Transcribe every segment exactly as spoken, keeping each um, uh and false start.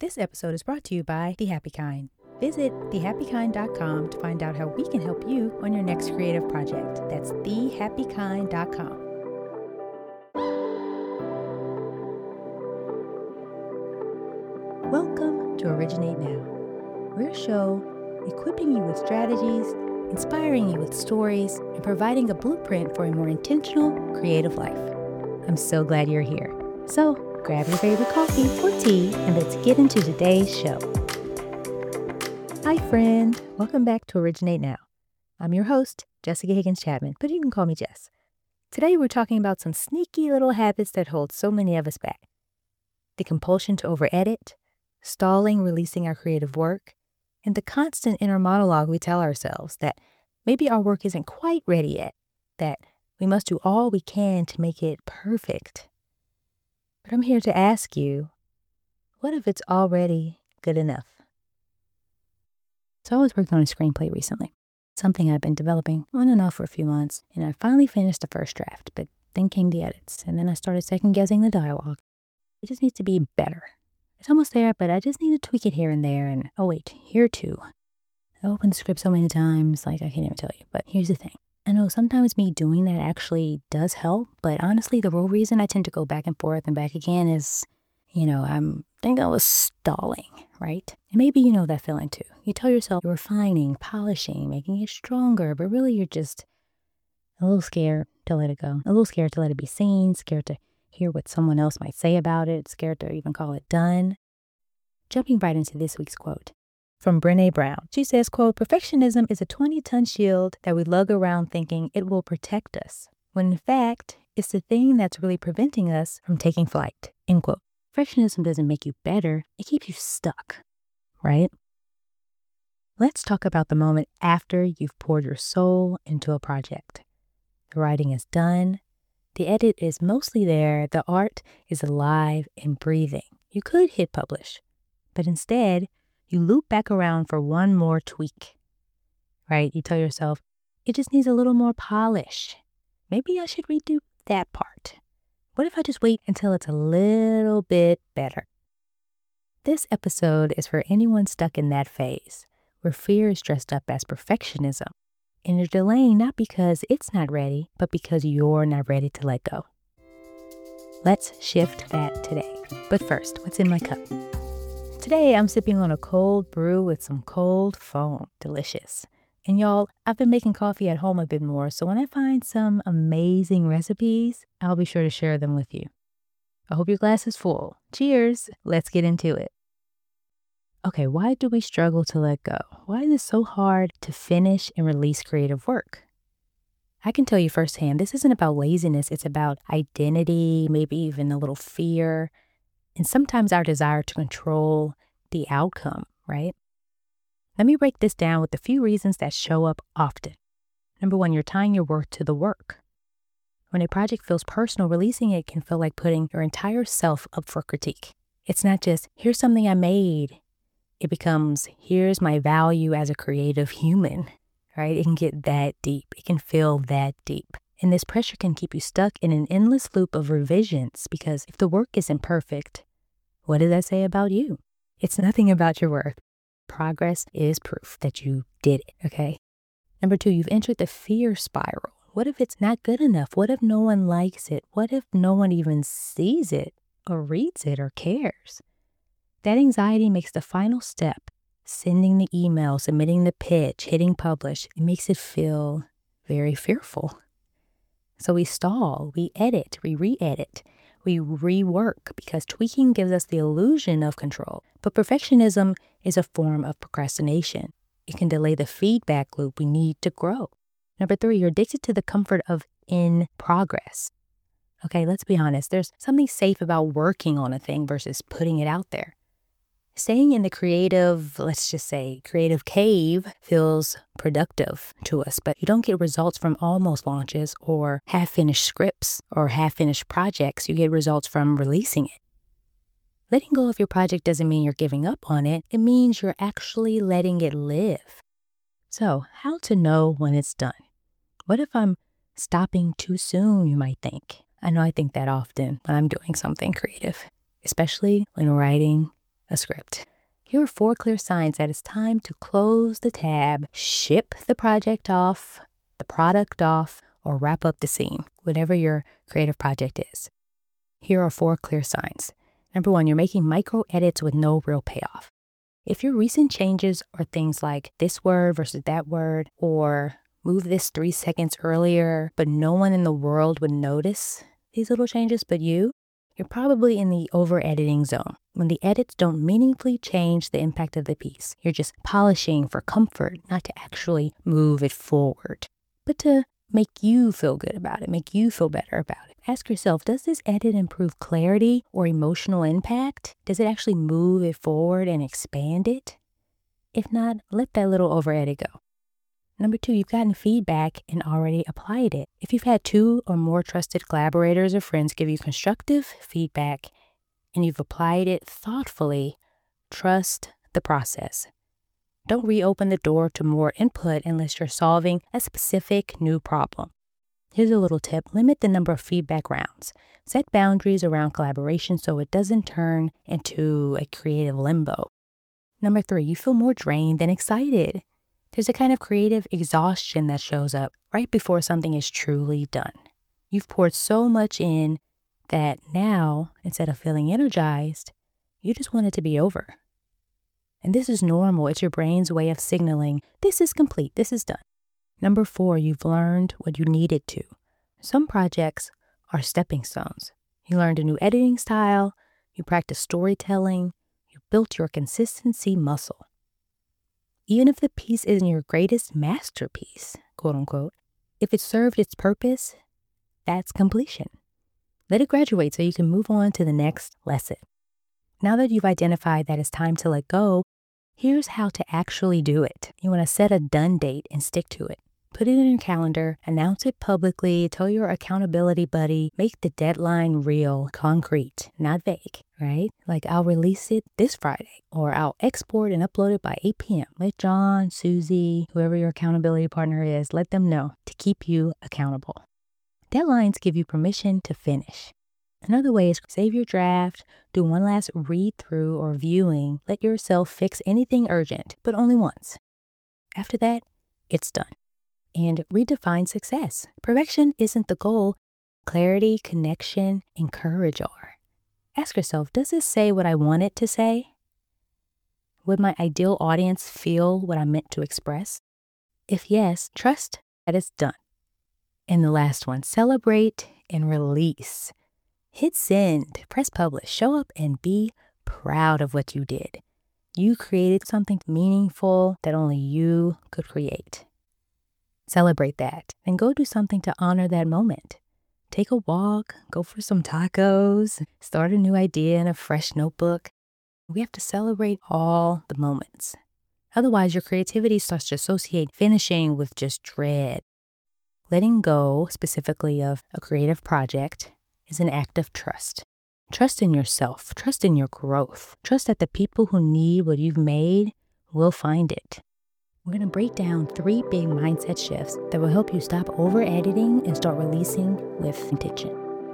This episode is brought to you by The Happy Kind. Visit the happy kind dot com to find out how we can help you on your next creative project. That's the happy kind dot com. Welcome to Originate Now. We're a show equipping you with strategies, inspiring you with stories, and providing a blueprint for a more intentional, creative life. I'm so glad you're here. So grab your favorite coffee or tea and let's get into today's show. Hi, friend. Welcome back to Originate Now. I'm your host, Jessica Higgins Chapman, but you can call me Jess. Today, we're talking about some sneaky little habits that hold so many of us back. The compulsion to over-edit, stalling releasing our creative work, and the constant inner monologue we tell ourselves that maybe our work isn't quite ready yet, that we must do all we can to make it perfect. But I'm here to ask you, what if it's already good enough? So I was working on a screenplay recently, something I've been developing on and off for a few months, and I finally finished the first draft, but then came the edits, and then I started second-guessing the dialogue. It just needs to be better. It's almost there, but I just need to tweak it here and there, and oh wait, here too. I opened the script so many times, like I can't even tell you, but here's the thing. I know sometimes me doing that actually does help, but honestly, the real reason I tend to go back and forth and back again is, you know, I'm I think I was stalling, right? And maybe you know that feeling too. You tell yourself you're refining, polishing, making it stronger, but really you're just a little scared to let it go. A little scared to let it be seen, scared to hear what someone else might say about it, scared to even call it done. Jumping right into this week's quote from Brené Brown. She says, quote, "Perfectionism is a twenty-ton shield that we lug around thinking it will protect us, when in fact, it's the thing that's really preventing us from taking flight," end quote. Perfectionism doesn't make you better, it keeps you stuck, right? Let's talk about the moment after you've poured your soul into a project. The writing is done, the edit is mostly there, the art is alive and breathing. You could hit publish, but instead, you loop back around for one more tweak, right? You tell yourself, it just needs a little more polish. Maybe I should redo that part. What if I just wait until it's a little bit better? This episode is for anyone stuck in that phase where fear is dressed up as perfectionism, and you're delaying not because it's not ready, but because you're not ready to let go. Let's shift that today. But first, what's in my cup? Today, I'm sipping on a cold brew with some cold foam. Delicious. And y'all, I've been making coffee at home a bit more, so when I find some amazing recipes, I'll be sure to share them with you. I hope your glass is full. Cheers. Let's get into it. Okay, why do we struggle to let go? Why is it so hard to finish and release creative work? I can tell you firsthand, this isn't about laziness. It's about identity, maybe even a little fear, and sometimes our desire to control the outcome, right? Let me break this down with a few reasons that show up often. Number one, you're tying your worth to the work. When a project feels personal, releasing it can feel like putting your entire self up for critique. It's not just, here's something I made. It becomes, here's my value as a creative human, right? It can get that deep. It can feel that deep. And this pressure can keep you stuck in an endless loop of revisions because if the work isn't perfect, what does that say about you? It's nothing about your worth. Progress is proof that you did it, okay? Number two, you've entered the fear spiral. What if it's not good enough? What if no one likes it? What if no one even sees it or reads it or cares? That anxiety makes the final step, sending the email, submitting the pitch, hitting publish, it makes it feel very fearful. So we stall, we edit, we re-edit, we rework because tweaking gives us the illusion of control. But perfectionism is a form of procrastination. It can delay the feedback loop we need to grow. Number three, you're addicted to the comfort of in progress. Okay, let's be honest. There's something safe about working on a thing versus putting it out there. Staying in the creative, let's just say, creative cave feels productive to us, but you don't get results from almost launches or half-finished scripts or half-finished projects. You get results from releasing it. Letting go of your project doesn't mean you're giving up on it. It means you're actually letting it live. So, how to know when it's done? What if I'm stopping too soon, you might think? I know I think that often when I'm doing something creative, especially when writing a script. Here are four clear signs that it's time to close the tab, ship the project off, the product off, or wrap up the scene, whatever your creative project is. Here are four clear signs. Number one, you're making micro edits with no real payoff. If your recent changes are things like this word versus that word, or move this three seconds earlier, but no one in the world would notice these little changes but you, you're probably in the over-editing zone, when the edits don't meaningfully change the impact of the piece. You're just polishing for comfort, not to actually move it forward, but to make you feel good about it, make you feel better about it. Ask yourself, does this edit improve clarity or emotional impact? Does it actually move it forward and expand it? If not, let that little over-edit go. Number two, you've gotten feedback and already applied it. If you've had two or more trusted collaborators or friends give you constructive feedback and you've applied it thoughtfully, trust the process. Don't reopen the door to more input unless you're solving a specific new problem. Here's a little tip. Limit the number of feedback rounds. Set boundaries around collaboration so it doesn't turn into a creative limbo. Number three, you feel more drained than excited. There's a kind of creative exhaustion that shows up right before something is truly done. You've poured so much in that now, instead of feeling energized, you just want it to be over. And this is normal. It's your brain's way of signaling, this is complete, this is done. Number four, you've learned what you needed to. Some projects are stepping stones. You learned a new editing style, you practiced storytelling, you built your consistency muscle. Even if the piece isn't your greatest masterpiece, quote unquote, if it served its purpose, that's completion. Let it graduate so you can move on to the next lesson. Now that you've identified that it's time to let go, here's how to actually do it. You want to set a done date and stick to it. Put it in your calendar, announce it publicly, tell your accountability buddy, make the deadline real, concrete, not vague, right? Like, I'll release it this Friday, or I'll export and upload it by eight p.m. Let John, Susie, whoever your accountability partner is, let them know to keep you accountable. Deadlines give you permission to finish. Another way is save your draft, do one last read through or viewing, let yourself fix anything urgent, but only once. After that, it's done. And redefine success. Perfection isn't the goal. Clarity, connection, and courage are. Ask yourself, does this say what I want it to say? Would my ideal audience feel what I meant to express? If yes, trust that it's done. And the last one, celebrate and release. Hit send, press publish, show up and be proud of what you did. You created something meaningful that only you could create. Celebrate that and go do something to honor that moment. Take a walk, go for some tacos, start a new idea in a fresh notebook. We have to celebrate all the moments. Otherwise, your creativity starts to associate finishing with just dread. Letting go, specifically of a creative project, is an act of trust. Trust in yourself, trust in your growth, trust that the people who need what you've made will find it. We're going to break down three big mindset shifts that will help you stop over-editing and start releasing with intention.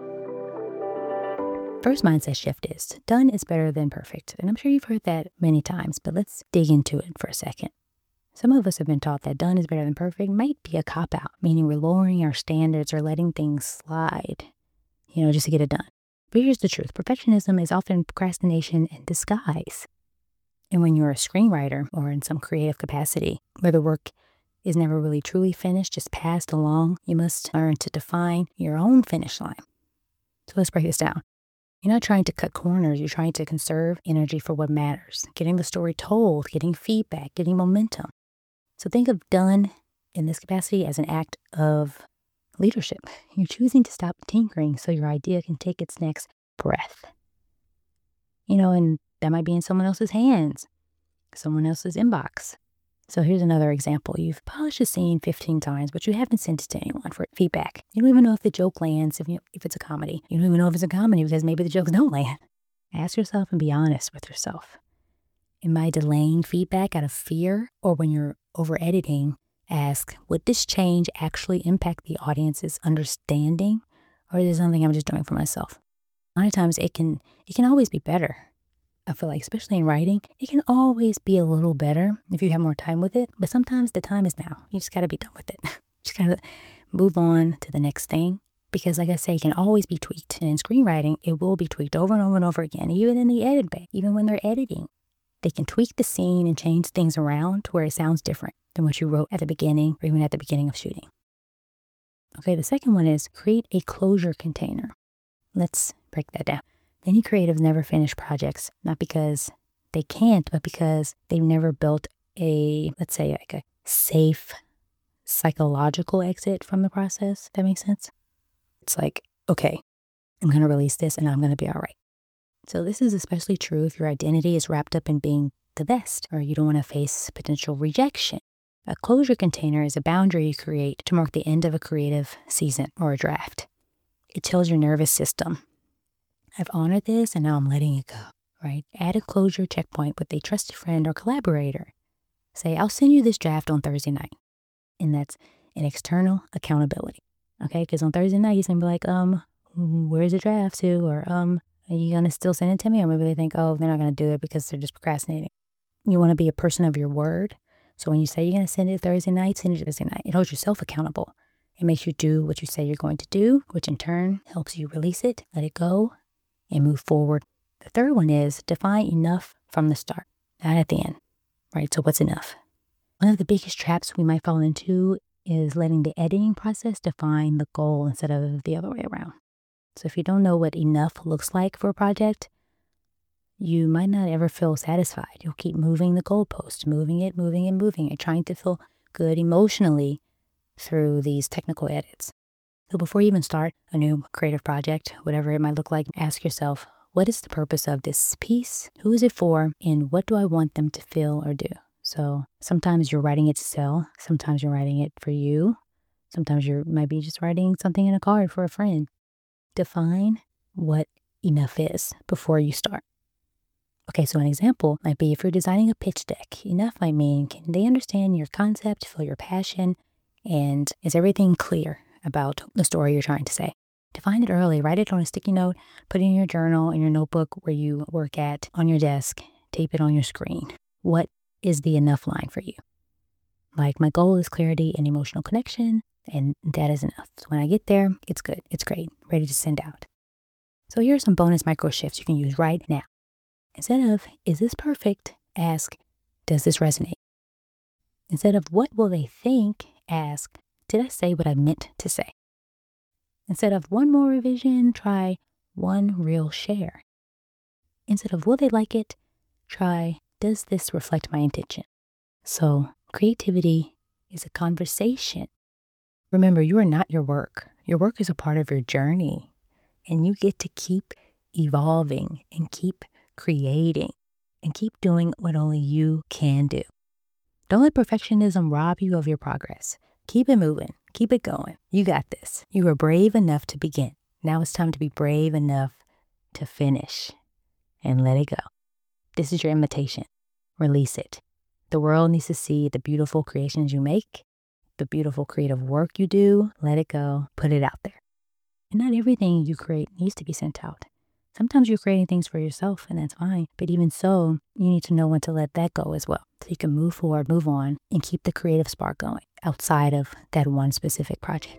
First mindset shift is, done is better than perfect. And I'm sure you've heard that many times, but let's dig into it for a second. Some of us have been taught that done is better than perfect might be a cop-out, meaning we're lowering our standards or letting things slide, you know, just to get it done. But here's the truth. Perfectionism is often procrastination in disguise. And when you're a screenwriter or in some creative capacity where the work is never really truly finished, just passed along, you must learn to define your own finish line. So let's break this down. You're not trying to cut corners. You're trying to conserve energy for what matters. Getting the story told, getting feedback, getting momentum. So think of done in this capacity as an act of leadership. You're choosing to stop tinkering so your idea can take its next breath. You know, and that might be in someone else's hands, someone else's inbox. So here's another example. You've polished a scene fifteen times, but you haven't sent it to anyone for feedback. You don't even know if the joke lands, if, you, if it's a comedy. You don't even know if it's a comedy because maybe the jokes don't land. Ask yourself and be honest with yourself. Am I delaying feedback out of fear? Or when you're over-editing, ask, would this change actually impact the audience's understanding? Or is it something I'm just doing for myself? A lot of times it can, it can always be better. I feel like, especially in writing, it can always be a little better if you have more time with it. But sometimes the time is now. You just got to be done with it. Just got to move on to the next thing. Because like I say, it can always be tweaked. And in screenwriting, it will be tweaked over and over and over again. Even in the edit bay, even when they're editing, they can tweak the scene and change things around to where it sounds different than what you wrote at the beginning or even at the beginning of shooting. Okay, the second one is create a closure container. Let's break that down. Many creatives never finish projects, not because they can't, but because they've never built a, let's say, like a safe psychological exit from the process. That makes sense? It's like, okay, I'm going to release this and I'm going to be all right. So this is especially true if your identity is wrapped up in being the best, or you don't want to face potential rejection. A closure container is a boundary you create to mark the end of a creative season or a draft. It tells your nervous system, I've honored this and now I'm letting it go, right? Add a closure checkpoint with a trusted friend or collaborator. Say, I'll send you this draft on Thursday night. And that's an external accountability, okay? Because on Thursday night, he's going to be like, um, where's the draft to? Or, um, are you going to still send it to me? Or maybe they think, oh, they're not going to do it because they're just procrastinating. You want to be a person of your word. So when you say you're going to send it Thursday night, send it Thursday night. It holds yourself accountable. It makes you do what you say you're going to do, which in turn helps you release it, let it go, and move forward. The third one is define enough from the start, not at the end, right? So what's enough? One of the biggest traps we might fall into is letting the editing process define the goal instead of the other way around. So if you don't know what enough looks like for a project, you might not ever feel satisfied. You'll keep moving the goalpost, moving it, moving it, moving it, trying to feel good emotionally through these technical edits. So before you even start a new creative project, whatever it might look like, ask yourself, what is the purpose of this piece? Who is it for? And what do I want them to feel or do? So sometimes you're writing it to sell. Sometimes you're writing it for you. Sometimes you might be just writing something in a card for a friend. Define what enough is before you start. Okay, so an example might be if you're designing a pitch deck, enough might mean, can they understand your concept, feel your passion, and is everything clear about the story you're trying to say? Define it early, write it on a sticky note, put it in your journal, in your notebook where you work at, on your desk, tape it on your screen. What is the enough line for you? Like, my goal is clarity and emotional connection, and that is enough. So when I get there, it's good, it's great, ready to send out. So here are some bonus micro shifts you can use right now. Instead of, is this perfect? Ask, does this resonate? Instead of, what will they think? Ask, did I say what I meant to say? Instead of one more revision, try one real share. Instead of, will they like it? Try, does this reflect my intention? So creativity is a conversation. Remember, you are not your work. Your work is a part of your journey, and you get to keep evolving and keep creating and keep doing what only you can do. Don't let perfectionism rob you of your progress. Keep it moving. Keep it going. You got this. You were brave enough to begin. Now it's time to be brave enough to finish and let it go. This is your invitation. Release it. The world needs to see the beautiful creations you make, the beautiful creative work you do. Let it go. Put it out there. And not everything you create needs to be sent out. Sometimes you're creating things for yourself, and that's fine. But even so, you need to know when to let that go as well. So you can move forward, move on, and keep the creative spark going outside of that one specific project.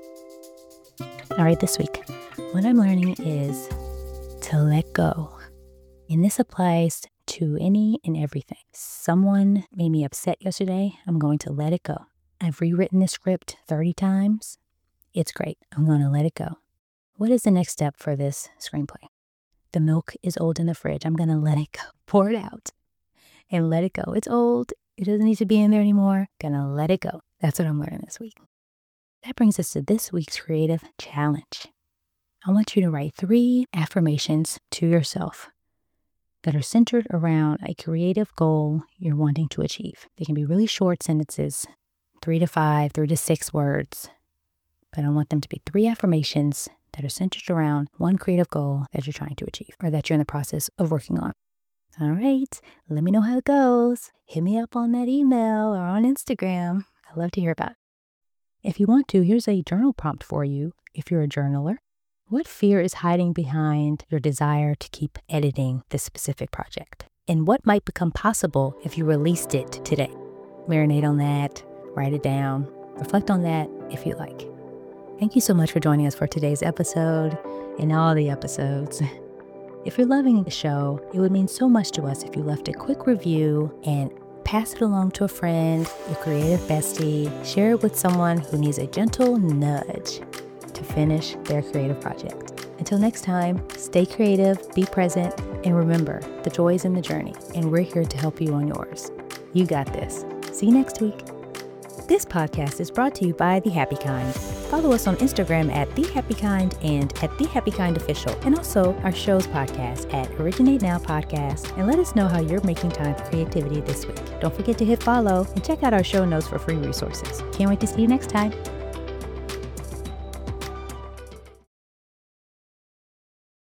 All right, this week, what I'm learning is to let go. And this applies to any and everything. Someone made me upset yesterday. I'm going to let it go. I've rewritten this script thirty times. It's great. I'm going to let it go. What is the next step for this screenplay? The milk is old in the fridge. I'm going to let it go. Pour it out and let it go. It's old. It doesn't need to be in there anymore. Gonna let it go. That's what I'm learning this week. That brings us to this week's creative challenge. I want you to write three affirmations to yourself that are centered around a creative goal you're wanting to achieve. They can be really short sentences, three to five, three to six words, but I want them to be three affirmations that are centered around one creative goal that you're trying to achieve or that you're in the process of working on. All right, let me know how it goes. Hit me up on that email or on Instagram. I'd love to hear about it. If you want to, here's a journal prompt for you if you're a journaler. What fear is hiding behind your desire to keep editing this specific project? And what might become possible if you released it today? Marinate on that, write it down, reflect on that if you like. Thank you so much for joining us for today's episode and all the episodes. If you're loving the show, it would mean so much to us if you left a quick review and pass it along to a friend, your creative bestie. Share it with someone who needs a gentle nudge to finish their creative project. Until next time, stay creative, be present, and remember, the joy is in the journey, and we're here to help you on yours. You got this. See you next week. This podcast is brought to you by The Happy Kind. Follow us on Instagram at The Happy Kind and at The Happy Kind Official, and also our show's podcast at Originate Now Podcast, and let us know how you're making time for creativity this week. Don't forget to hit follow and check out our show notes for free resources. Can't wait to see you next time.